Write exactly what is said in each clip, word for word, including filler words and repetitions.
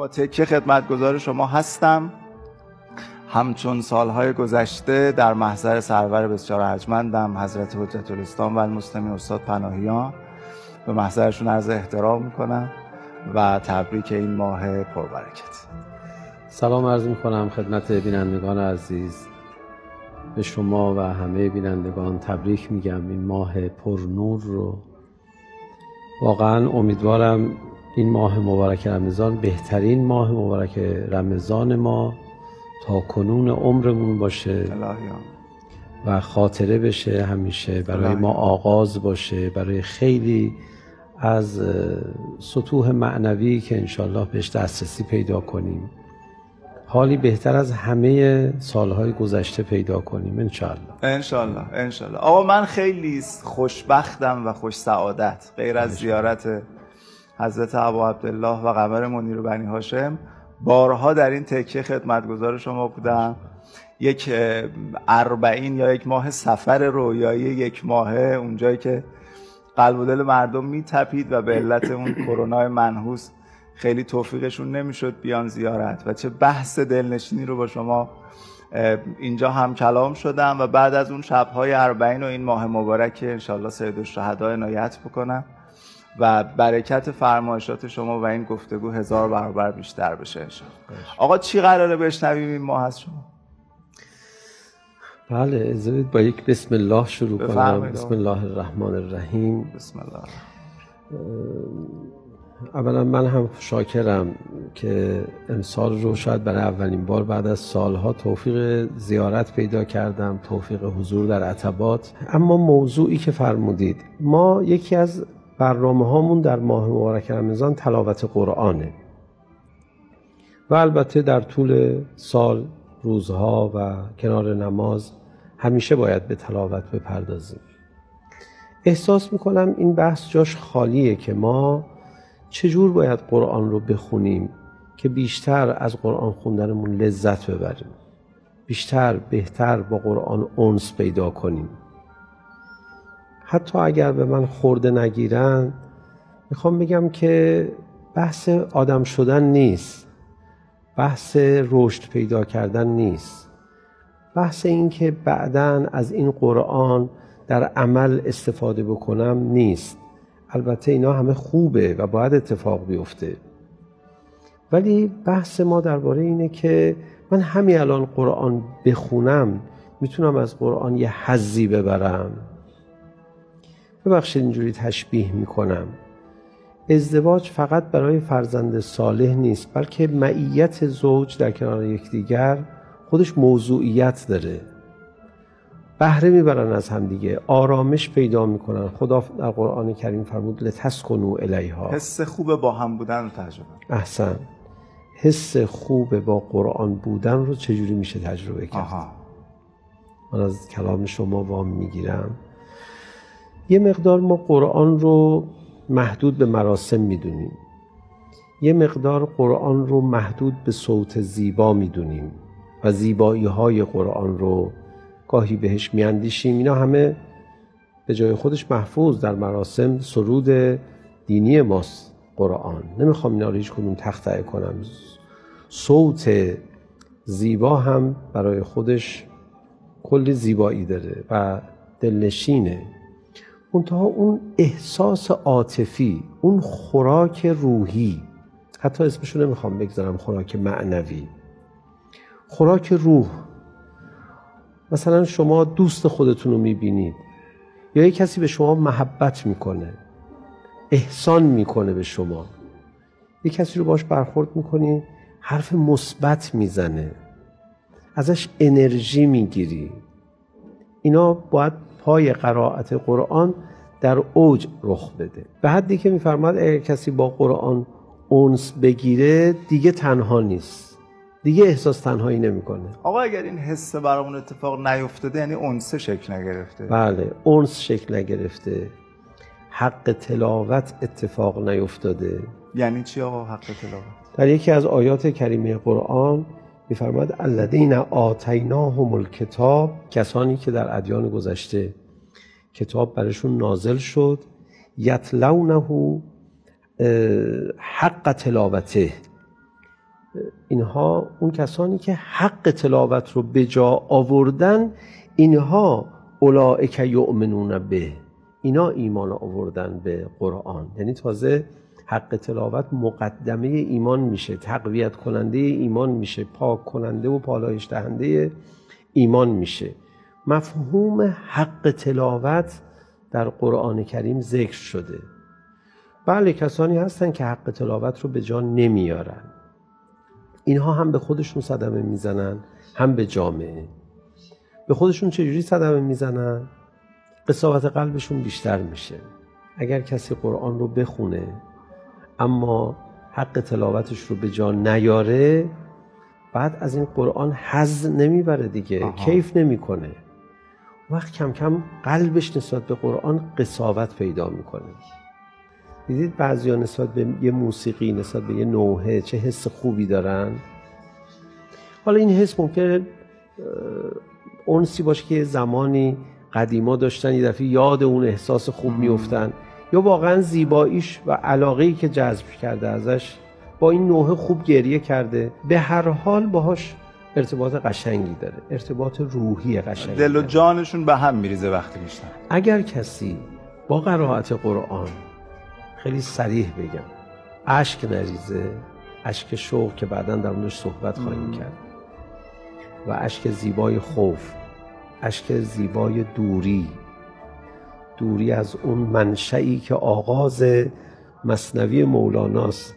با تکیه خدمتگزار شما هستم. همچون سالهای گذشته در محضر سرور بسیار ارجمندم حضرت حجت الاسلام و المسلمین استاد پناهیان به محضرشون عرض احترام میکنم و تبریک این ماه پربرکت. سلام عرض میکنم خدمت بینندگان عزیز، به شما و همه بینندگان تبریک میگم این ماه پرنور رو. واقعا امیدوارم این ماه مبارک رمضان بهترین ماه مبارک رمضان ما تا کنون عمرمون باشه و خاطره بشه همیشه برای ما آغاز باشه برای خیلی از سطوح معنوی که انشالله بهش دسترسی پیدا کنیم، حالی بهتر از همه سالهای گذشته پیدا کنیم انشالله. انشالله انشالله. آقا من خیلی خوشبختم و خوش سعادت، غیر از زیارت حضرت ابا عبدالله و قمر منیر بنی هاشم بارها در این تکیه خدمتگزار شما بودم. یک اربعین یا یک ماه سفر رویایی یک ماهه اونجایی که قلب و دل مردم میتپید و به علت اون کرونا منحوس خیلی توفیقشون نمیشد بیان زیارت و چه بحث دلنشینی رو با شما اینجا هم کلام شدم و بعد از اون شب‌های اربعین و این ماه مبارک انشالله سید الشهدا عنایت بکنم و برکت فرمایشات شما و این گفتگو هزار برابر بیشتر بشه انشالله. آقا چی قراره بشنویم این ماه از شما؟ بله اجازه با یک بسم الله شروع کنم. بسم الله الرحمن الرحیم. بسم الله. اولا من هم شاکرم که امسال رو شاید برای اولین بار بعد از سالها توفیق زیارت پیدا کردم، توفیق حضور در عتبات. اما موضوعی که فرمودید، ما یکی از برنامه هامون در ماه مبارک رمضان تلاوت قرآنه و البته در طول سال روزها و کنار نماز همیشه باید به تلاوت بپردازیم. احساس میکنم این بحث جاش خالیه که ما چجور باید قرآن رو بخونیم که بیشتر از قرآن خوندنمون لذت ببریم، بیشتر بهتر با قرآن انس پیدا کنیم. حتی اگر به من خورده نگیرن میخوام بگم که بحث آدم شدن نیست، بحث رشد پیدا کردن نیست، بحث این که بعداً از این قرآن در عمل استفاده بکنم نیست. البته اینا همه خوبه و باید اتفاق بیفته، ولی بحث ما درباره اینه که من همین الان قرآن بخونم میتونم از قرآن یه حظی ببرم. ببخشید اینجوری تشبیه میکنم، ازدواج فقط برای فرزند صالح نیست، بلکه معیت زوج در کنار یکدیگر خودش موضوعیت داره. بهره میبرن از هم دیگه، آرامش پیدا میکنن. خدا در قرآن کریم فرمود لتسکنوا الیها. حس خوب با هم بودن رو تجربه. احسن. حس خوب با قرآن بودن رو چجوری میشه تجربه کرد؟ آها. من از کلام شما وام میگیرم. یه مقدار ما قرآن رو محدود به مراسم میدونیم، یه مقدار قرآن رو محدود به صوت زیبا میدونیم و زیبایی های قرآن رو گاهی بهش میاندیشیم. اینا همه به جای خودش محفوظ در مراسم سرود دینی ماست قرآن. نمیخوام اینا رو هیچ کدوم تخطئه کنم. صوت زیبا هم برای خودش کلی زیبایی داره و دلنشینه. منتها اون احساس عاطفی، اون خوراک روحی، حتی اسمشو نمیخوام بگذارم خوراک معنوی، خوراک روح. مثلا شما دوست خودتون رو میبینید یا یک کسی به شما محبت میکنه، احسان میکنه به شما، یک کسی رو باش برخورد میکنی حرف مثبت میزنه، ازش انرژی میگیری. اینا باید پای قرائت قرآن در اوج رخ بده. به حدی که میفرماد اگر کسی با قرآن انس بگیره دیگه تنها نیست، دیگه احساس تنهایی نمیکنه. آقا اگر این حس برامون اتفاق نیفتاده یعنی انس شکل نگرفته. بله، انس شکل نگرفته، حق تلاوت اتفاق نیفتاده. یعنی چی آقا حق تلاوت؟ در یکی از آیات کریمه قرآن میفرماد الذین آتیناهم الکتاب، کسانی که در ادیان گذشته کتاب برشون نازل شد، یتلونه حق تلاوته، اینها اون کسانی که حق تلاوت رو به جا آوردن، اینها اولئک یؤمنون به، اینا ایمان آوردن به قرآن. یعنی تازه حق تلاوت مقدمه ایمان میشه، تقویت کننده ایمان میشه، پاک کننده و پالایش دهنده ایمان میشه. مفهوم حق تلاوت در قرآن کریم ذکر شده. بله کسانی هستن که حق تلاوت رو به جا نمیارن، اینها هم به خودشون صدمه میزنن هم به جامعه. به خودشون چجوری صدمه میزنن؟ قساوت قلبشون بیشتر میشه. اگر کسی قرآن رو بخونه اما حق تلاوتش رو به جا نیاره، بعد از این قرآن حظ نمیبره دیگه، آها. کیف نمیکنه. وقت کم کم قلبش نسبت به قرآن قساوت پیدا میکنه. دیدید بعضیا نسبت به یه موسیقی، نسبت به یه نوحه چه حس خوبی دارن. حالا این حس ممکنه اونسی باشه که زمانی قدیما داشتن، یه دفعه یاد اون احساس خوب میفتن، یا واقعا زیباییش و علاقه‌ای که جذب کرده ازش با این نوحه خوب گریه کرده. به هر حال باهاش ارتباط قشنگی داره، ارتباط روحی قشنگی دل و جانشون به هم میریزه وقتی میشنن. اگر کسی با قرائت قرآن، خیلی صریح بگم، اشک نریزه، اشک شوق که بعداً در موردش صحبت خواهیم کرد، و اشک زیبای خوف، اشک زیبای دوری، دوری از اون منشئی که آغاز مثنوی مولاناست،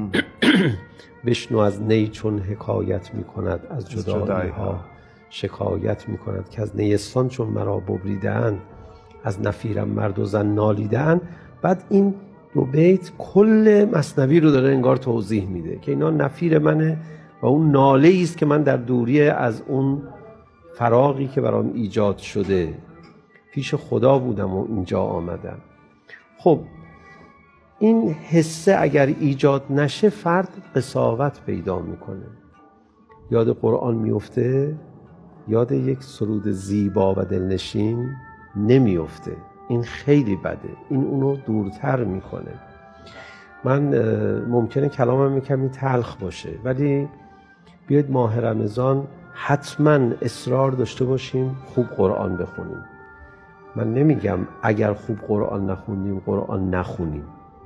بشنو از نی چون حکایت می کند، از جدایی ها شکایت می کند، که از نیستان چون مرا ببریده‌اند، از نفیرم مرد و زن نالیده‌اند. بعد این دو بیت کل مثنوی رو داره انگار توضیح میده که اینا نفیر منه و اون ناله‌ای است که من در دوری از اون فراغی که برام ایجاد شده پیش خدا بودم و اینجا آمدم. خب این حسه اگر ایجاد نشه، فرد قساوت پیدا میکنه، یاد قرآن میفته، یاد یک سرود زیبا و دلنشین نمیفته. این خیلی بده، این اونو دورتر میکنه. من ممکنه کلامم کمی تلخ باشه، ولی بیاید ماه رمضان حتما اصرار داشته باشیم خوب قرآن بخونیم. من نمیگم اگر خوب قرآن نخوندیم قرآن نخونیم،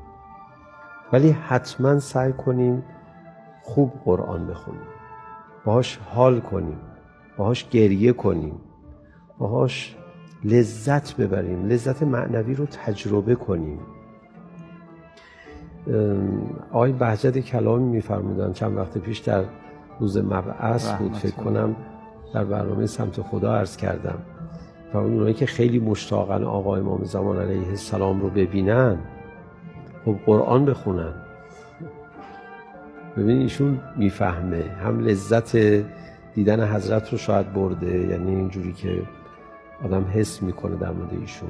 ولی حتما سعی کنیم خوب قرآن بخونیم، باهاش حال کنیم، باهاش گریه کنیم، باهاش لذت ببریم، لذت معنوی رو تجربه کنیم. آقای بهجت کلامی میفرمودن چند وقت پیش در روز مبعث بود، فکر کنم در برنامه سمت خدا عرض کردم، فرمودن اونایی که خیلی مشتاقن آقا امام زمان علیه السلام رو ببینن، خب قرآن بخونن. ببین ایشون میفهمه، هم لذت دیدن حضرت رو شاید برده، یعنی اینجوری که آدم حس میکنه در مورد ایشون،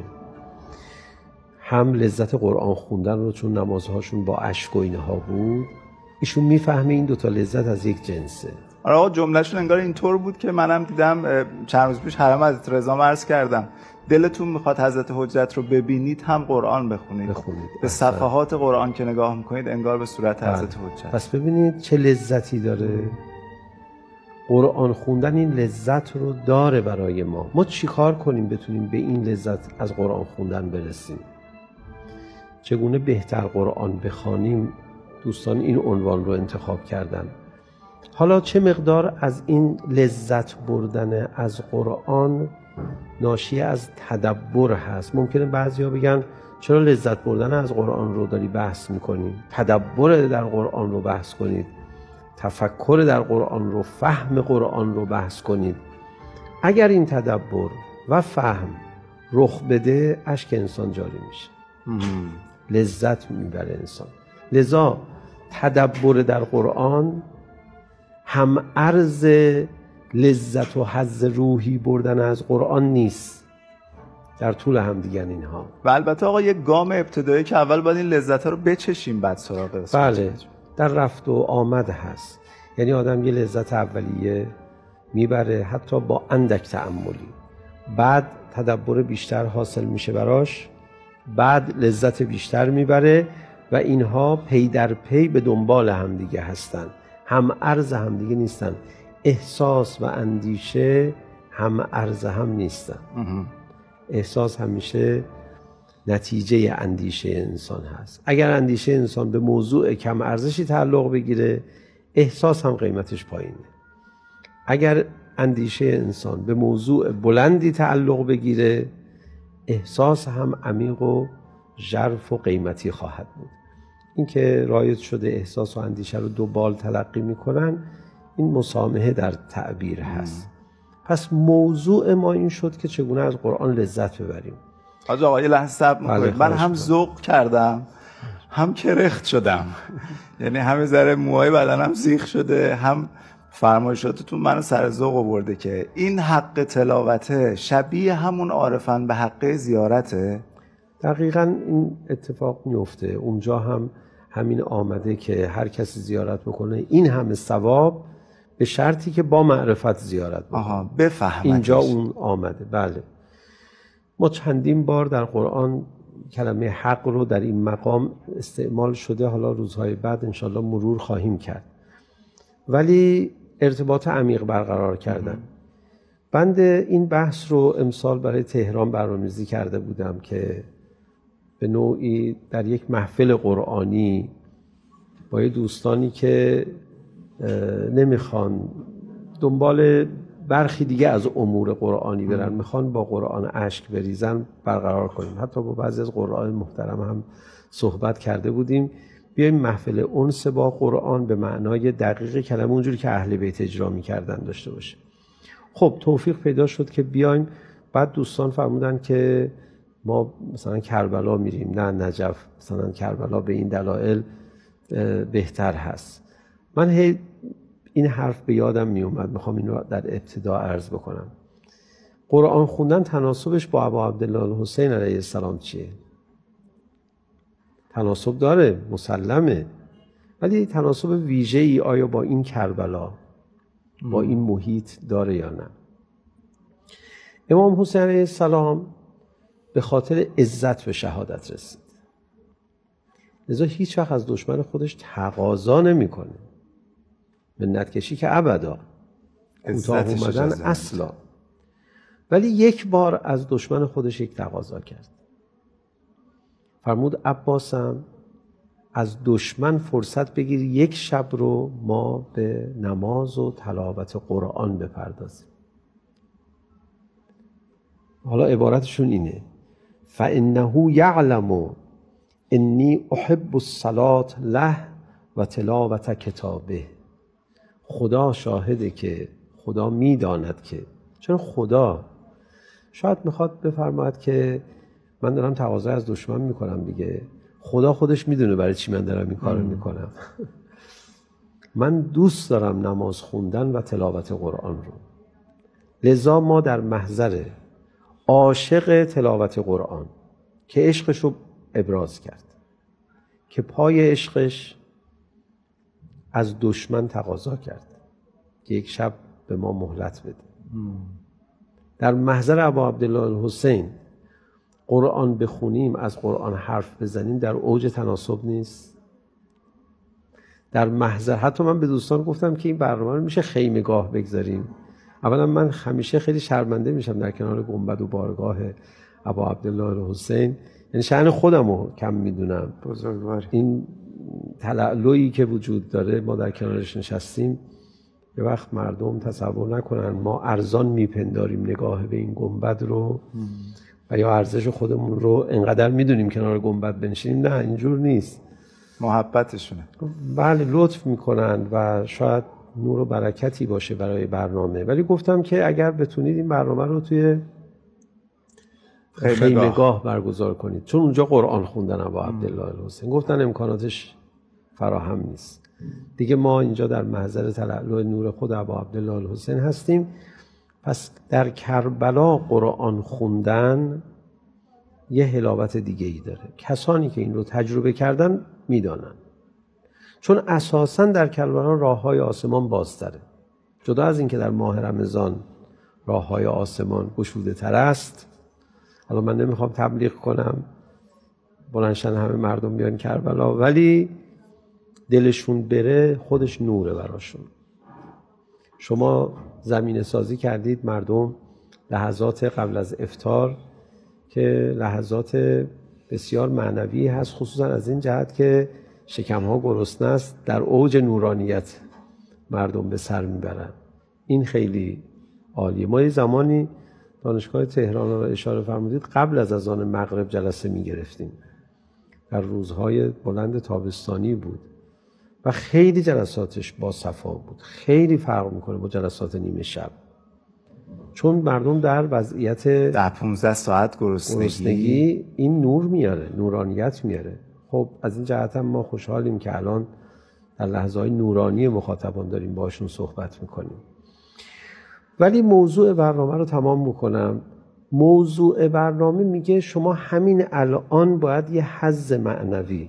هم لذت قرآن خوندن رو چون نمازهاشون با اشک و اینها بود، ایشون میفهمه این دوتا لذت از یک جنسه. آره آقا، جملهشون انگار اینطور بود که منم دیدم چند روز پیش حرم حضرت رضا عرض کردم، دلتون میخواد حضرت حجت رو ببینید هم قرآن بخونید, بخونید. به صفحات قرآن که نگاه میکنید انگار به صورت حضرت حجت. پس ببینید چه لذتی داره قرآن خوندن، این لذت رو داره برای ما. ما چی کار کنیم بتونیم به این لذت از قرآن خوندن برسیم؟ چگونه بهتر قرآن بخوانیم؟ دوستان این عنوان رو انتخاب کردن. حالا چه مقدار از این لذت بردن از قرآن ناشی از تدبر هست؟ ممکنه بعضیا بگن چرا لذت بردن از قرآن رو داری بحث میکنی؟ تدبر در قرآن رو بحث کنید، تفکر در قرآن رو، فهم قرآن رو بحث کنید. اگر این تدبر و فهم رخ بده، اشک انسان جاری میشه، لذت میبره انسان. لذا تدبر در قرآن هم عرض لذت و حظ روحی بردن از قرآن نیست، در طول هم دیگن اینها. و البته آقا یک گام ابتدایی که اول باید این لذت رو بچشیم بعد سراغ قسمت. بله، در رفت و آمد هست. یعنی آدم یه لذت اولیه میبره حتی با اندک تأملی، بعد تدبر بیشتر حاصل میشه براش، بعد لذت بیشتر میبره و اینها پی در پی به دنبال هم دیگه هستن. هم ارز هم دیگه نیستن. احساس و اندیشه هم ارز هم نیستن. احساس همیشه نتیجه اندیشه انسان هست. اگر اندیشه انسان به موضوع کم ارزشی تعلق بگیره، احساس هم قیمتش پایینه. اگر اندیشه انسان به موضوع بلندی تعلق بگیره، احساس هم عمیق و ژرف و قیمتی خواهد بود. این که رایج شده احساس و اندیشه رو دو بال تلقی میکنن، این مسامحه در تعبیر هست. پس موضوع ما این شد که چگونه از قرآن لذت ببریم. حاج آقا یه لحظه صبر می‌کنید. من هم ذوق کردم هم کرخت شدم. یعنی همه ذره موهای بدنم سیخ شده، هم فرمایشاتتون منو سر ذوق آورده که این حق تلاوته شبیه همون عارفن به حق زیارته. دقیقاً این اتفاق میفته. اونجا هم همین آمده که هر کسی زیارت بکنه این همه ثواب، به شرطی که با معرفت زیارت بکنه. آها بفهمتش. اینجا اون آمده. بله، ما چندین بار در قرآن کلمه حق رو در این مقام استعمال شده، حالا روزهای بعد انشالله مرور خواهیم کرد. ولی ارتباط عمیق برقرار کردن. بند این بحث رو امسال برای تهران برنامه‌ریزی کرده بودم که به نوعی در یک محفل قرآنی با یه دوستانی که نمیخوان دنبال برخی دیگه از امور قرآنی برن، میخوان با قرآن اشک بریزن، برقرار کنیم. حتی با بعضی از قرآن محترم هم صحبت کرده بودیم. بیایم محفل انس با قرآن به معنای دقیق کلمه، اونجوری که اهل بیت اجرا میکردن داشته باشه. خب توفیق پیدا شد که بیایم. بعد دوستان فرمودن که ما مثلا کربلا میریم، نه نجف، مثلا کربلا به این دلایل بهتر هست. من هی این حرف به یادم می اومد، میخوام این رو در ابتدا عرض بکنم. قرآن خوندن تناسبش با ابا عبدالله الحسین علیه السلام چیه؟ تناسب داره، مسلمه، ولی تناسب ویژه‌ای آیا با این کربلا، با این محیط داره یا نه؟ امام حسین علیه السلام به خاطر عزت به شهادت رسید، لذا هیچ وقت از دشمن خودش تقاضا نمیکنه. منت کشی که ابدا، کوتاه اومدن اصلا. ولی یک بار از دشمن خودش یک تقاضا کرد. فرمود عباسم از دشمن فرصت بگیر یک شب رو ما به نماز و تلاوت قرآن بپردازیم. حالا عبارتشون اینه: فإنه یعلم انی احب الصلاة له و تلاوت کتابه. خدا شاهده که خدا میداند که، چون خدا شاید میخواد بفرماید که من دارم تقاضا از دشمن میکنم دیگه، خدا خودش میدونه برای چی من دارم این کارو میکنم. من دوست دارم نماز خوندن و تلاوت قرآن رو، لذا ما در محضر عاشق تلاوت قرآن که عشقش رو ابراز کرد، که پای عشقش از دشمن تقاضا کرد که یک شب به ما مهلت بده. در محضر ابا عبدالله الحسین قرآن بخونیم، از قرآن حرف بزنیم، در اوج تناسب نیست؟ در محضر، حتی من به دوستان گفتم که این برنامه رو میشه خیمه‌گاه بگذاریم. اولا من همیشه خیلی شرمنده میشم در کنار گنبد و بارگاه ابا عبدالله الحسین، یعنی شأن خودم رو کم میدونم. بزرگواری. این تلألؤی که وجود داره، ما در کنارش نشستیم، یه وقت مردم تصور نکنن ما ارزان میپنداریم نگاه به این گنبد رو و یا ارزش خودمون رو انقدر میدونیم کنار گنبد بنشینیم. نه، اینجور نیست. محبتشونه. بله، لطف میکنن و شاید نور و برکتی باشه برای برنامه. ولی گفتم که اگر بتونید این برنامه رو توی خیمه‌گاه برگزار کنید، چون اونجا قرآن خوندن ابا عبدالله الحسین، گفتن امکاناتش فراهم نیست دیگه. ما اینجا در محضر تلألؤ نور خود ابا عبدالله الحسین هستیم. پس در کربلا قرآن خوندن یه حلاوت دیگه ای داره. کسانی که این رو تجربه کردن میدانن، چون اساساً در کربلا راه‌های آسمان بازتره. جدا از این که در ماه رمضان راه‌های آسمان گشوده تر است، حالا من نمیخوام تبلیغ کنم بلندشن همه مردم بیان کربلا، ولی دلشون بره خودش نوره براشون. شما زمینه سازی کردید مردم لحظات قبل از افطار که لحظات بسیار معنوی هست، خصوصا از این جهت که شکمها گرسنه است، در اوج نورانیت مردم به سر میبرن. این خیلی عالیه. ما یه زمانی دانشگاه تهران رو اشاره فرمودید قبل از اذان مغرب جلسه میگرفتیم، در روزهای بلند تابستانی بود و خیلی جلساتش با صفا بود، خیلی فرق میکنه با جلسات نیمه شب، چون مردم در وضعیت در پانزده ساعت گرسنگی, گرسنگی این نور میاره، نورانیت میاره. خب از این جهت هم ما خوشحالیم که الان در لحظه‌های نورانی مخاطبان داریم باشون صحبت میکنیم. ولی موضوع برنامه رو تمام میکنم. موضوع برنامه میگه شما همین الان باید یه حظ معنوی،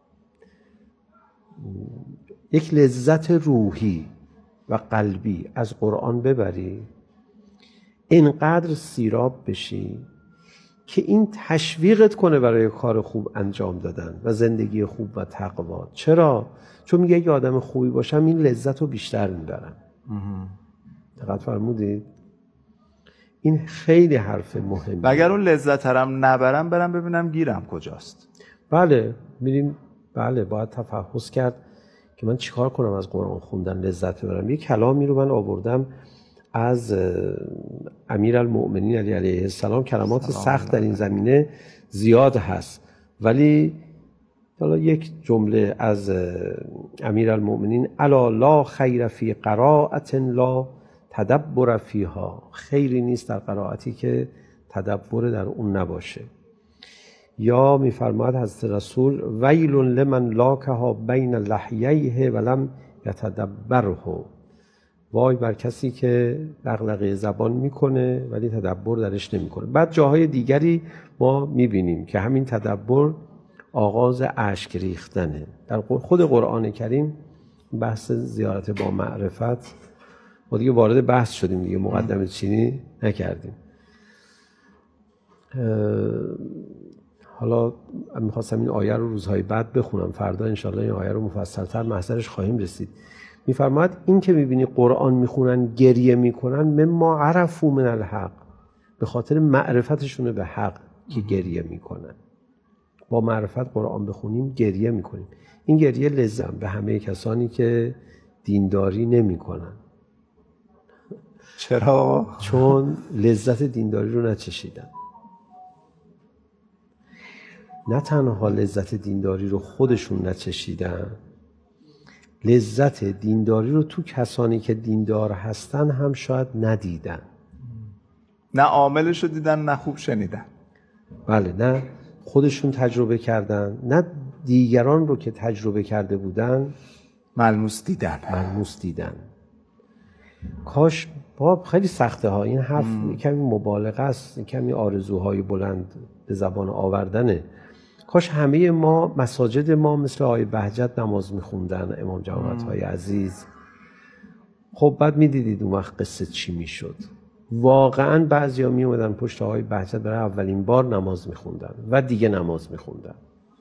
یک لذت روحی و قلبی از قرآن ببری، اینقدر سیراب بشی که این تشویقت کنه برای کار خوب انجام دادن و زندگی خوب و تقوا. چرا؟ چون میگه اگه آدم خوبی باشم این لذت رو بیشتر میبرم. دقت فرمودید؟ این خیلی حرف مهمه. و اگر اون لذت هم نبرم برم ببینم گیرم کجاست. بله میریم، بله باید تفحص کرد که من چیکار کنم از قرآن خوندن لذت ببرم. یک کلامی رو من آوردم از امیرالمؤمنین علی علیه السلام. کلمات سخت در این زمینه زیاد هست، ولی حالا یک جمله از امیرالمؤمنین: الا لا خیر فی قراءة لا تدبر فیها. خیری نیست در قرائتی که تدبر در اون نباشه. یا میفرماید حضرت رسول: ویل لمن لاکها بین لحییه ولم یتدبره. وای بر کسی که دغدغه زبان میکنه ولی تدبر درش نمیکنه. بعد جاهای دیگری ما میبینیم که همین تدبر آغاز اشک ریختنه. در خود قرآن کریم بحث زیارت با معرفت، ما دیگه وارد بحث شدیم دیگه، مقدمه چینی نکردیم. حالا میخواستم این آیه رو روزهای بعد بخونم، فردا انشالله این آیه رو مفصلتر محضرش خواهیم رسید. میفرماید این که میبینی قرآن میخونن گریه میکنن مما عرفوا من الحق، به خاطر معرفتشون به حق که گریه میکنن. با معرفت قرآن بخونیم گریه میکنیم. این گریه لذت به همه کسانی که دینداری نمیکنن. چرا؟ چون لذت دینداری رو نچشیدن. نه تنها لذت دینداری رو خودشون نچشیدن، لذت دینداری رو تو کسانی که دیندار هستن هم شاید ندیدن. نه عاملش رو دیدن، نه خوب شنیدن. بله، نه خودشون تجربه کردن، نه دیگران رو که تجربه کرده بودن ملموس دیدن. ملموس دیدن. کاش با خیلی سخته ها این حرف، کمی مبالغه است، کمی آرزوهای بلند به زبان آوردنه. کاش همه ما مساجد ما مثل آقای بهجت نماز میخوندن، امام جماعت های عزیز. خب بعد میدیدید اون وقت قصه چی میشد. واقعا بعضیا می اومدن پشت آقای بهجت برای اولین بار نماز میخوندن و دیگه نماز میخوندن.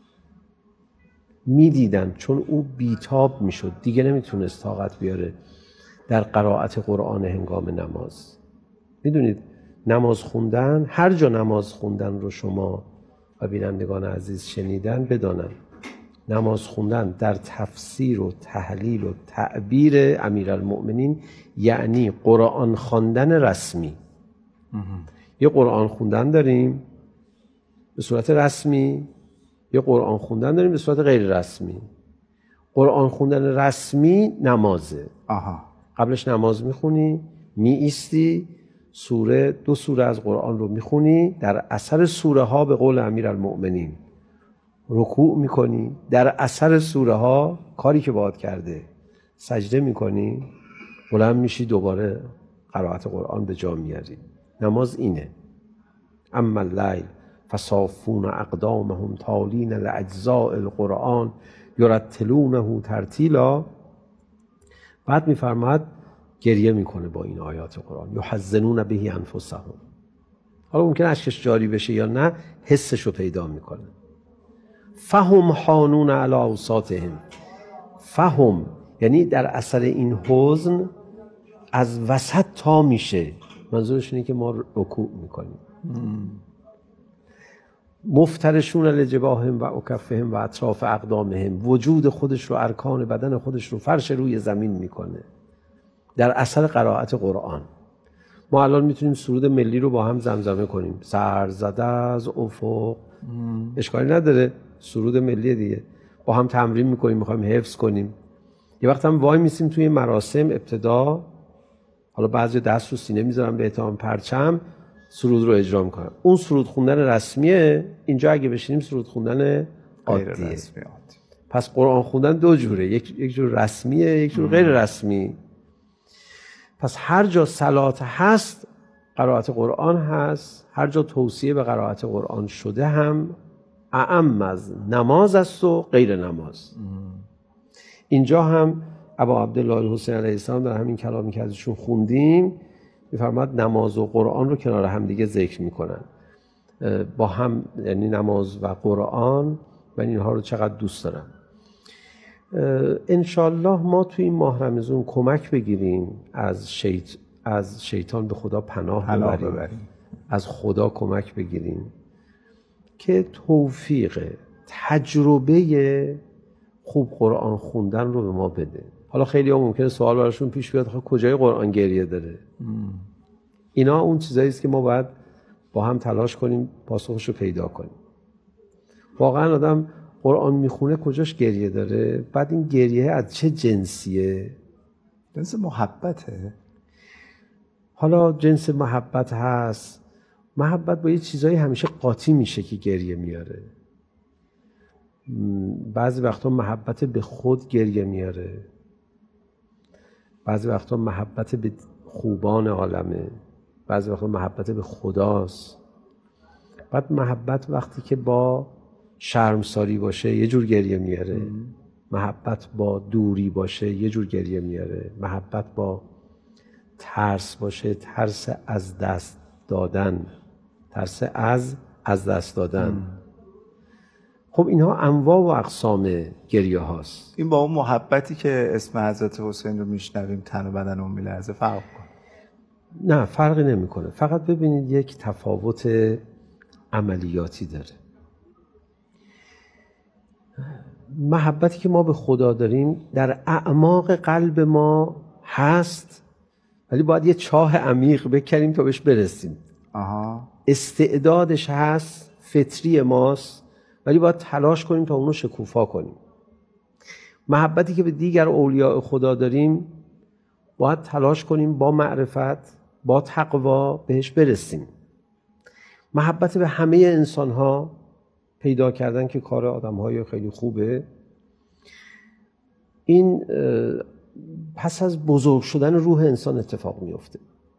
میدیدن چون او بیتاب میشد، دیگه نمیتونست طاقت بیاره در قرائت قرآن هنگام نماز. میدونید نماز خوندن، هر جا نماز خوندن رو شما و بینندگان عزیز شنیدن، بدانن نماز خوندن در تفسیر و تحلیل و تعبیر امیرالمؤمنین یعنی قرآن خواندن رسمی. یه قرآن خوندن داریم به صورت رسمی، یه قرآن خوندن داریم به صورت غیر رسمی. قرآن خوندن رسمی نمازه. آها. قبلش نماز میخونی، می ایستی، سوره دو سوره از قرآن رو میخونی، در اثر سوره ها به قول امیرالمؤمنین رکوع میکنی، در اثر سوره ها کاری که باید کرده سجده میکنی، بلند میشی دوباره قرائت قرآن به جا میاری. نماز اینه. اما اللیل فصافون اقدامهم تالین لاجزاء القرآن یرتلونه ترتیلا. بعد میفرماد گریه میکنه با این آیات قرآن، یحزنون به انفسهم. حالا ممکنه اشکش جاری بشه یا نه، حسش رو پیدا میکنه. فهم حانون علی اوساطهم، فهم یعنی در اثر این حزن از وسط تا میشه، منظورش اینه که ما رکوع میکنیم. مفترشون لجباههم و اکفهم و اطراف اقدامهم، وجود خودش رو، ارکان بدن خودش رو فرش روی زمین میکنه در اثر قرائت قرآن. ما الان میتونیم سرود ملی رو با هم زمزمه کنیم، سر زده از افق، اشکالی نداره، سرود ملی دیگه، با هم تمرین میکنیم، میخوایم حفظ کنیم. یه وقت هم وای میسیم توی مراسم ابتدا، حالا بعضی دست رو سینه میذارن به احترام پرچم، سرود رو اجرا میکنن. اون سرود خوندن رسمیه، اینجا اگه بشینیم سرود خوندن عادیه. پس قرآن خوندن دو جوره، یک یک جور رسمیه، یک جور غیر رسمی. پس هر جا صلات هست قرائت قرآن هست، هر جا توصیه به قرائت قرآن شده هم اعم از نماز است و غیر نماز. اینجا هم ابا عبدالله الحسین علیه السلام در همین کلامی که ازشون خوندیم میفرماد نماز و قرآن رو کنار هم دیگه ذکر میکنن با هم، یعنی نماز و قرآن، من اینها رو چقدر دوست دارم. انشالله ما توی این ماه رمضان کمک بگیریم از شیط... از شیطان به خدا پناه, پناه ببریم. ببریم از خدا کمک بگیریم که توفیق تجربه خوب قرآن خوندن رو به ما بده. حالا خیلی ها ممکنه سوال براشون پیش بیاد خب کجای قرآن گریه داره؟ ام. اینا اون چیزایی است که ما باید با هم تلاش کنیم پاسخش رو پیدا کنیم. واقعا آدم قرآن میخونه کجاش گریه داره؟ بعد این گریه از چه جنسیه؟ جنس محبته. حالا جنس محبت هست، محبت با یه چیزایی همیشه قاطی میشه که گریه میاره. بعضی وقتا محبت به خود گریه میاره، بعضی وقتا محبت به خوبان عالمه، بعضی وقتا محبت به خداست. بعد محبت وقتی که با شرمساری باشه یه جور گریه میاره، ام. محبت با دوری باشه یه جور گریه میاره، محبت با ترس باشه، ترس از دست دادن، ترس از از دست دادن. ام. خب اینها انواع و اقسام گریه هاست. این با اون محبتی که اسم حضرت حسین رو میشنویم تن و بدن اون میلرزه فرق کنه؟ نه فرقی نمیکنه، فقط ببینید یک تفاوت عملیاتی داره. محبتی که ما به خدا داریم در اعماق قلب ما هست، ولی باید یه چاه عمیق بکنیم تا بهش برسیم. آها. استعدادش هست، فطری ماست، ولی باید تلاش کنیم تا اونو شکوفا کنیم. محبتی که به دیگر اولیاء خدا داریم باید تلاش کنیم با معرفت، با تقوا بهش برسیم. محبت به همه انسان‌ها پیدا کردن که کار آدم‌های خیلی خوبه، این پس از بزرگ شدن روح انسان اتفاق میفته.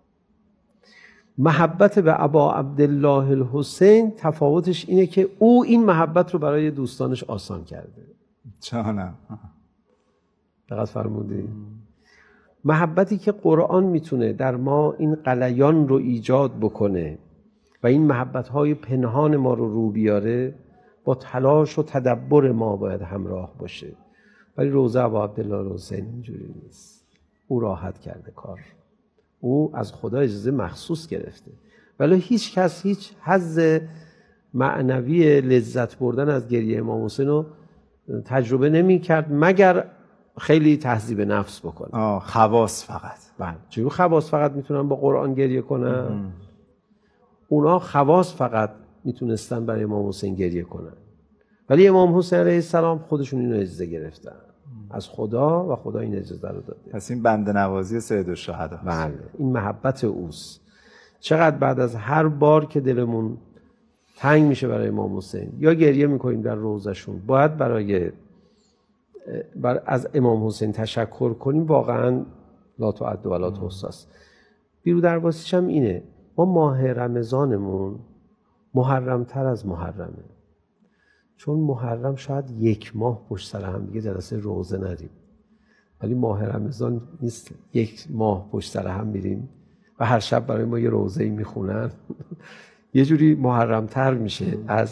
محبت به ابا عبدالله الحسین تفاوتش اینه که او این محبت رو برای دوستانش آسان کرده. جانم دقت فرمودی؟ محبتی که قرآن میتونه در ما این غلیان رو ایجاد بکنه و این محبت‌های پنهان ما رو رو بیاره، با تلاش و تدبر ما باید همراه باشه. ولی روزه ابا عبدالله الحسین اینجوری نیست. او راحت کرده کار، او از خدا اجازه مخصوص گرفته، ولی هیچ کس هیچ حظ معنوی لذت بردن از گریه امام حسین رو تجربه نمی کرد مگر خیلی تهذیب نفس بکنه. آه خواص فقط. بله. چون خواص فقط میتونن با قرآن گریه کنن؟ اونا خواص فقط میتونستن برای امام حسین گریه کنن، ولی امام حسین علیه السلام خودشون اینو اجازه گرفتن از خدا و خدا این اجازه رو داده. پس این بنده نوازی سید الشهدا. بله، این محبت اوست. چقدر بعد از هر بار که دلمون تنگ میشه برای امام حسین یا گریه میکنیم در روضهشون، باید برای بر از امام حسین تشکر کنیم. واقعا لا تعد و لا تحصی است. بیرودرباسیش هم اینه، ما ماه رمضانمون محرمتر از محرمه، چون محرم شاید یک ماه پشت سر هم دیگه جلسه روزه نریم، ولی ماه رمضان نیست یک ماه پشت سر هم میریم و هر شب برای ما یه روزه‌ای میخونن. یه جوری محرمتر میشه از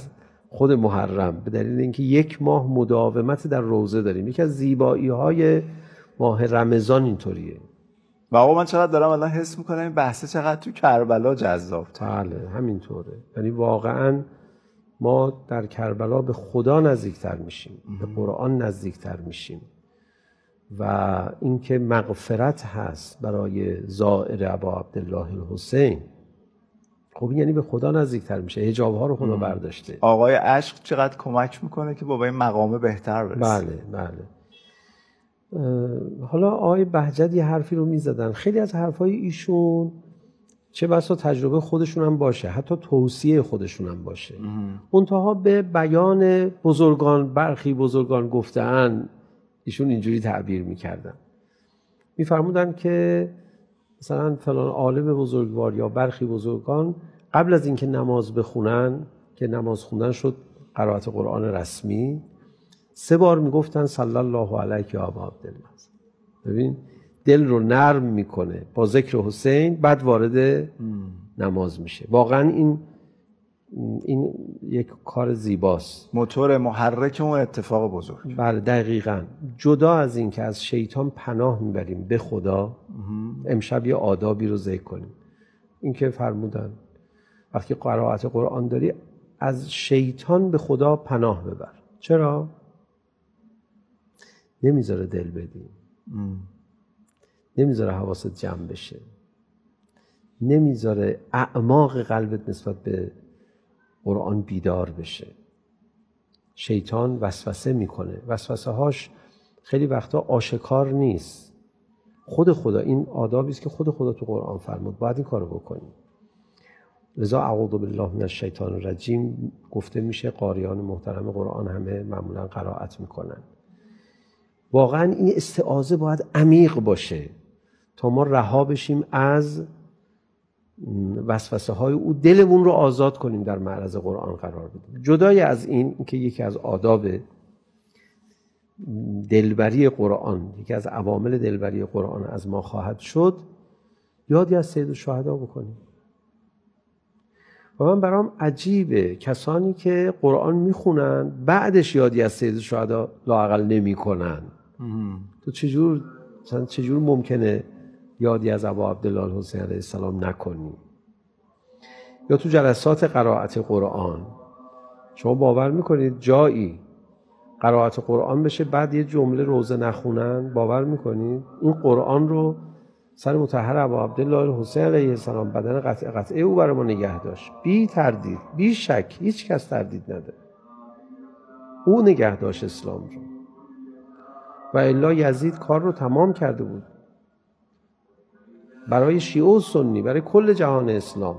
خود محرم، به دلیل اینکه یک ماه مداومت در روزه داریم. یکی از زیبایی‌های ماه رمضان اینطوریه. و آقا من چقدر دارم الان حس میکنم این بحثه چقدر تو کربلا جذاب. بله همینطوره. یعنی واقعا ما در کربلا به خدا نزدیکتر میشیم، به قرآن نزدیکتر میشیم و اینکه مغفرت هست برای زائر ابا عبدالله الحسین، خب یعنی به خدا نزدیکتر میشه، حجاب ها رو خدا برداشته. آقای عشق چقدر کمک میکنه که با این مقامه بهتر برسه. بله بله. حالا آقای بهجت یه حرفی رو میزدن، خیلی از حرفای ایشون چه بسا تجربه خودشون هم باشه، حتی توصیه خودشون هم باشه، منتها به بیان بزرگان، برخی بزرگان گفته‌اند ایشون اینجوری تعبیر میکردن، میفرمودن که مثلا فلان عالم بزرگوار یا برخی بزرگان قبل از اینکه نماز بخونن، که نماز خوندن شد قرائت قرآن رسمی، سه بار میگفتن صلی الله علیک یا ابا عبدالله. ببین دل رو نرم میکنه با ذکر حسین، بعد وارد نماز میشه. واقعا این این یک کار زیباست، موتور محرک اون اتفاق بزرگ. بله دقیقاً. جدا از این که از شیطان پناه میبریم به خدا، امشب یه آدابی رو ذکر کنیم. این که فرمودن وقتی قرائت قرآن داری از شیطان به خدا پناه ببر. چرا؟ نمیذاره دل بدی، نمیذاره حواست جمع بشه، نمیذاره اعماق قلبت نسبت به قرآن بیدار بشه. شیطان وسوسه میکنه، وسوسه هاش خیلی وقتا آشکار نیست. خود خدا، این آدابی است که خود خدا تو قرآن فرمود باید این کارو بکنیم. لذا اعوذ بالله من الشیطان الرجیم گفته میشه، قاریان محترم قرآن همه معمولا قرائت میکنن. واقعا این استعاذه باید عمیق باشه تا ما رها بشیم از وسوسه های او، دلمون رو آزاد کنیم، در معرض قرآن قرار بدیم. جدای از این که یکی از آداب دلبری قرآن، یکی از عوامل دلبری قرآن از ما خواهد شد، یادی از سید الشهدا بکنیم. و من برام عجیبه کسانی که قرآن میخونن بعدش یادی از سید الشهدا لااقل نمیکنن. تو چجور چجور ممکنه یادی از ابا عبدالله الحسین علیه السلام نکنی؟ یا تو جلسات قرائت قرآن شما باور میکنید جایی قرائت قرآن بشه بعد یه جمله روزه نخونن؟ باور میکنید؟ این قرآن رو سر مطهر ابا عبدالله الحسین علیه السلام، بدن قطعه قطعه او برای ما نگه داشت، بی تردید بی شک، هیچ کس تردید نداره، او نگه داشت اسلام رو. و الا یزید کار رو تمام کرده بود برای شیعه و سنی، برای کل جهان اسلام.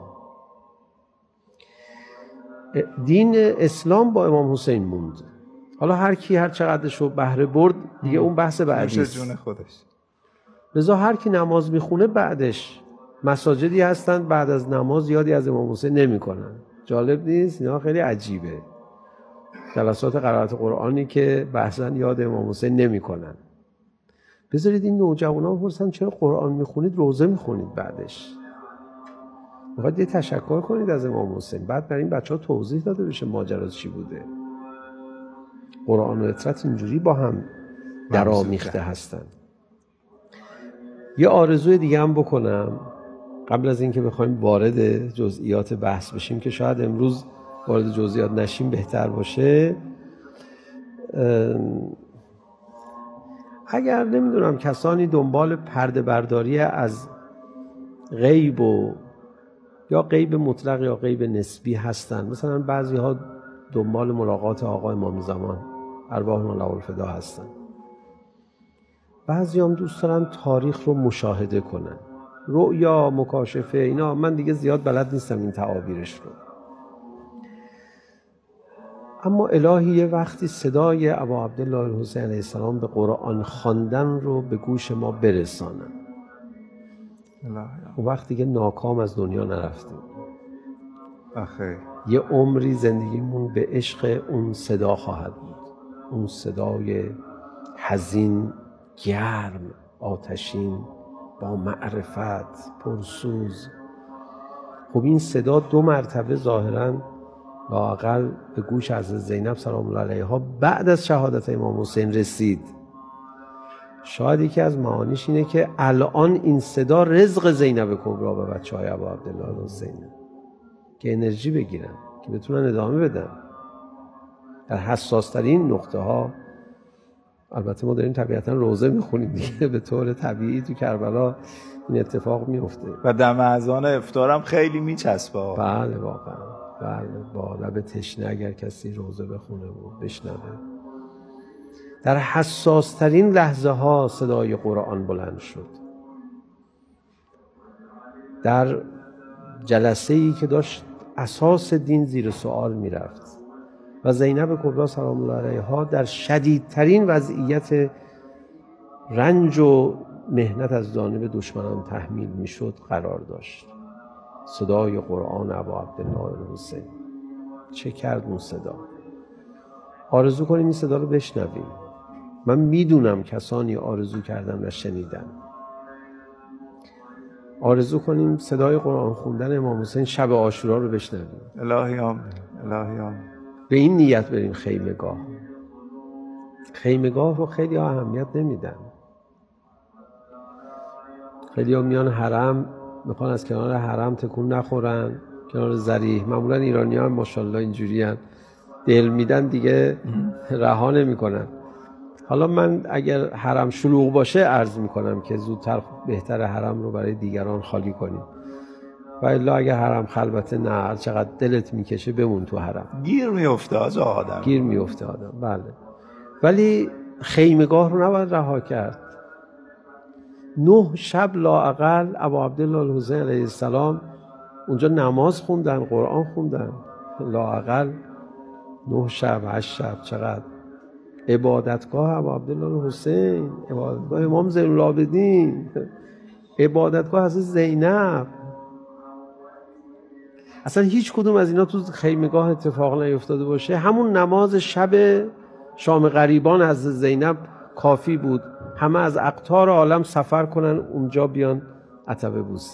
دین اسلام با امام حسین موند. حالا هر کی هر چقدرش رو بهره برد دیگه اون بحث بعدی است. جون خودش. لذا هر کی نماز میخونه بعدش مساجدی هستن بعد از نماز یادی از امام حسین نمیکنن. جالب نیست؟ اینا خیلی عجیبه. جلسات قرائت قرآنی که بحثاً یاد امام حسین نمیکنن. بذارید این نوجوانا بپرسن چرا قرآن میخونید روزه میخونید بعدش؟ باید یه تشکر کنید از امام حسین، بعد برای این بچه ها توضیح داده بشه ماجرا چی بوده. قرآن و اطرت اینجوری با هم درآمیخته هستن. یه آرزوی دیگه هم بکنم قبل از اینکه بخوایم وارد جزئیات بحث بشیم، که شاید امروز وارد جزئیات نشیم بهتر باشه. اگر نمیدونم کسانی دنبال پرده برداری از غیب و یا غیب مطلق یا غیب نسبی هستن، مثلا بعضی ها دنبال ملاقات آقا امام زمان ارواحنا له الفدا هستن، بعضی هم دوست دارن تاریخ رو مشاهده کنن، رؤیا، مکاشفه، اینا من دیگه زیاد بلد نیستم این تعابیرش رو. اما الهی یه وقتی صدای ابا عبدالله الحسین علیه السلام به قرآن خواندن رو به گوش ما برسانن. اون وقت دیگه ناکام از دنیا نرفتیم. آخه یه عمری زندگیمون به عشق اون صدا خواهد بود، اون صدای حزین، گرم، آتشین، با معرفت، پرسوز. خب این صدا دو مرتبه ظاهراً لااقل به گوش حضرت زینب سلام الله علیها بعد از شهادت امام حسین رسید. شاید یکی از معانیش اینه که الان این صدا رزق زینب کبری و بچه های ابا عبدالله حسین که انرژی بگیرن، که بتونن ادامه بدن در حساس ترین نقطه ها. البته ما داریم طبیعتا روزه میخونیم دیگه، به طور طبیعی تو کربلا این اتفاق میفته و دم اذان افطارم خیلی میچسبه. بله واقعا، بله، با لب تشنه اگر کسی روزه بخونه و بشنوه. در حساس ترین لحظه ها صدای قرآن بلند شد. در جلسه ای که داشت اساس دین زیر سوال میرفت و زینب کبری سلام الله علیها در شدیدترین وضعیت رنج و مهنت از جانب دشمنان تحمیل میشد قرار داشت. صدای قرآن ابا عبدالله حسین چه کرد اون صدا؟ آرزو کنیم این صدا رو بشنویم. من میدونم کسانی آرزو کردن و شنیدن. آرزو کنیم صدای قرآن خوندن امام حسین شب عاشورا رو بشنویم. الهی آمین، الهی آمین. به این نیت بریم خیمگاه. خیمگاه رو خیلی ها اهمیت نمیدن. خیلی ها میان حرم، میخوان از کنار حرم تکون نخورن، کنار ذریح. معمولا ایرانی ها ماشاءالله اینجوری هن. دل میدن دیگه رها نمیکنن. حالا من اگر حرم شلوغ باشه عرض میکنم که زودتر بهتر حرم رو برای دیگران خالی کنیم، و الا اگر حرم خلوته نه، هر چقدر دلت میکشه بمون تو حرم. گیر میفته آجا آدم، گیر میفته آدم، بله. ولی خیمگاه رو نباید رها کرد. نه شب لااقل ابا عبدالله حسین علیه السلام اونجا نماز خوندن، قرآن خوندن. لااقل نه شب، هشت شب، چقدر عبادتگاه ابا عبدالله حسین، عبادتگاه امام زین العابدین، عبادتگاه حضرت زینب. اصلا هیچ کدوم از اینا تو خیمگاه اتفاق نیفتاده باشه. همون نماز شب شام غریبان حضرت زینب کافی بود همه از اقطار عالم سفر کنن اونجا بیان عتبه بوسی.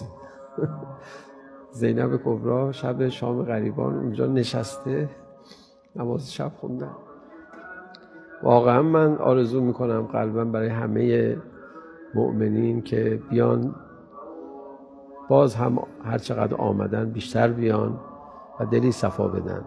زینب کبری شب شام غریبان اونجا نشسته نماز شب خوندن. واقعا من آرزو میکنم قلبا برای همه مؤمنین که بیان، باز هم هر چقدر آمدن بیشتر بیان و دلی صفا بدن.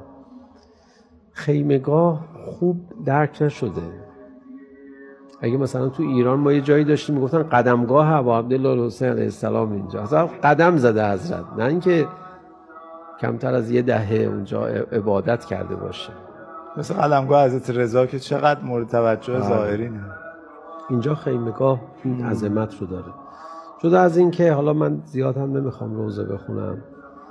خیمگاه خوب درک نشده. اگه مثلا تو ایران ما یه جایی داشتیم میگفتن قدمگاه ابا عبدالله حسین علیه السلام اینجا، اصلا قدم زده حضرت، نه اینکه کمتر از یه دهه اونجا عبادت کرده باشه. مثل قدمگاه حضرت رضا که چقدر مورد توجه ظاهرینه. اینجا خیمگاه این عظمت رو داره. جدا از این که حالا من زیاد هم نمیخوام روزه بخونم.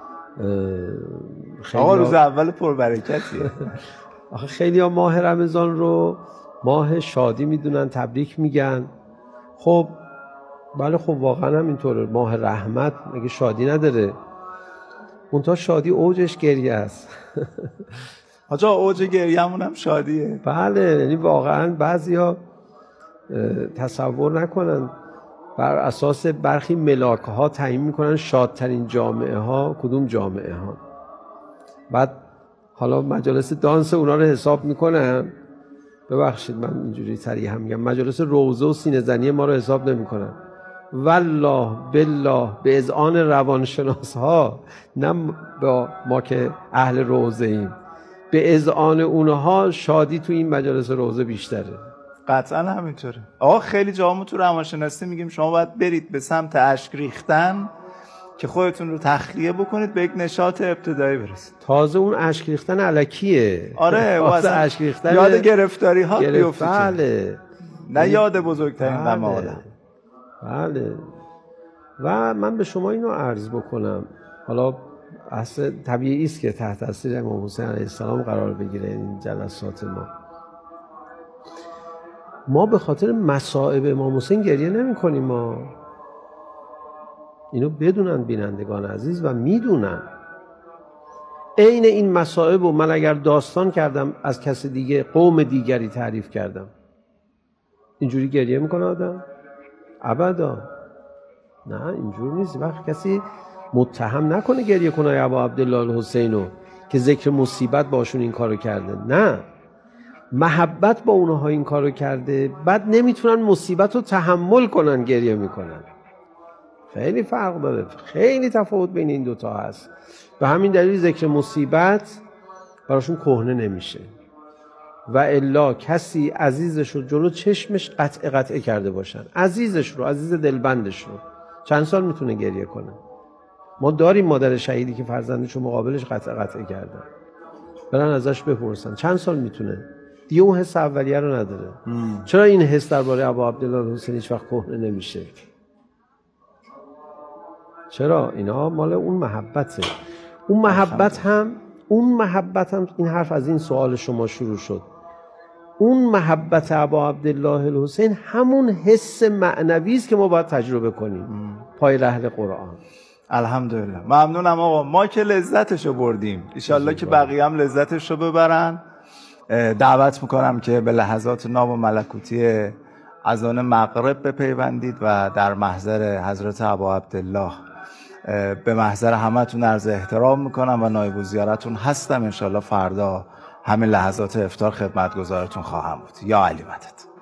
آقا روز اول پربرکتیه. آخه خیلی ها ماه رمضان رو ماه شادی میدونن، تبریک میگن. خب بله، خب واقعا هم اینطوره. ماه رحمت مگه شادی نداره؟ منتها شادی اوجش گریه است. آجا اوج گریه‌مون هم شادیه. بله، یعنی واقعا بعضیا تصور نکنن بر اساس برخی ملاک ها تعیین میکنن شادترین جامعه ها کدوم جامعه ها. بعد حالا مجالس دانس اونا رو حساب میکنن. ببخشید من اینجوری صریح هم میگم، مجالس روزه و سینه زنی ما رو حساب نمیکنن. والله بالله به اذعان روانشناس ها، نه با ما که اهل روزه ایم، به اذعان اونها شادی تو این مجالس روزه بیشتره. قطعا همینطوره. آقا خیلی جامو تو روانشناسی میگیم شما باید برید به سمت اشک ریختن که خودتون رو تخلیه بکنید به یک نشاط ابتدایی برسید. تازه اون اشک ریختن الکیه. آره واسه اشک ریختن یاد گرفتاری ها گرفت... بیفته. بله. نه یاد بزرگترین غم بله. آدم. بله. و من به شما اینو عرض بکنم، حالا اصل طبیعی است که تحت تاثیر امام حسین علیه السلام قرار بگیره این جلسات ما. ما به خاطر مصائب امام حسین گریه نمی کنیم. ما اینو بدونن بینندگان عزیز و میدونن. عین این مصائب و من اگر داستان کردم از کس دیگه، قوم دیگری تعریف کردم، اینجوری گریه میکنه آدم؟ ابدا. نه اینجور نیست. وقت کسی متهم نکنه گریه کنه ابا عبدالله الحسینو که ذکر مصیبت باشون این کارو کرده، نه، محبت با اونها این کارو کرده، بعد نمیتونن مصیبت رو تحمل کنن، گریه میکنن. خیلی فرق داره، خیلی تفاوت بین این دوتا هست. به همین دلیل ذکر مصیبت براشون کهنه نمیشه. و الا کسی عزیزش رو جلو چشمش قطع قطع کرده باشن، عزیزش رو، عزیز دلبندش رو، چند سال میتونه گریه کنه؟ ما داریم مادر شهیدی که فرزندش رو مقابلش قطع قطع کردن، برن ازش بپرسن چند سال میتونه؟ دیگه اون حس اولیه رو نداره. مم. چرا این حس درباره ابا عبدالله حسین هیچ وقت کهنه نمیشه؟ چرا؟ اینا مال اون محبته. اون محبت هم اون محبت هم این حرف از این سوال شما شروع شد. اون محبت ابا عبدالله الحسین همون حس معنوی است که ما باید تجربه کنیم. مم. پای رحل قرآن. الحمدلله. ممنونم آقا. ما که لذتشو بردیم، انشالله که بقیه هم لذتشو ببرن. دعوت میکنم که به لحظات ناب و ملکوتی اذان مغرب بپیوندید و در محضر حضرت ابا عبدالله به محضر همتون عرض احترام میکنم و نایب الزیارتون هستم. انشالله فردا همین لحظات افطار خدمتگزارتون خواهم بود. یا علی مدد.